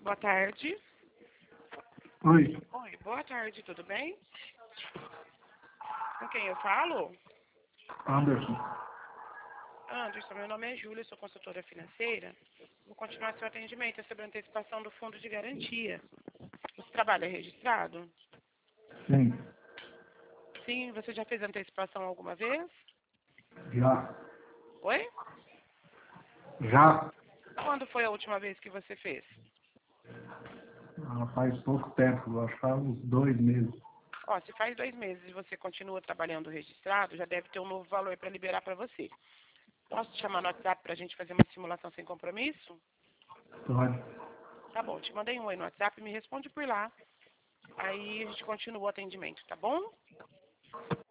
Boa tarde. Oi, Oi, boa tarde, tudo bem? Com quem eu falo? Anderson. Anderson, meu nome é Júlia, sou consultora financeira. Vou continuar seu atendimento sobre a antecipação do fundo de garantia. Você trabalha registrado? Sim, Sim, você já fez antecipação alguma vez? já. Oi? Já. Quando foi a última vez que você fez? Faz pouco tempo, acho que faz uns 2 meses. Ó, se faz 2 meses e você continua trabalhando registrado, já deve ter um novo valor para liberar para você. Posso te chamar no WhatsApp para a gente fazer uma simulação sem compromisso? Pode. Tá bom, te mandei um oi no WhatsApp, me responde por lá. Aí a gente continua o atendimento, tá bom?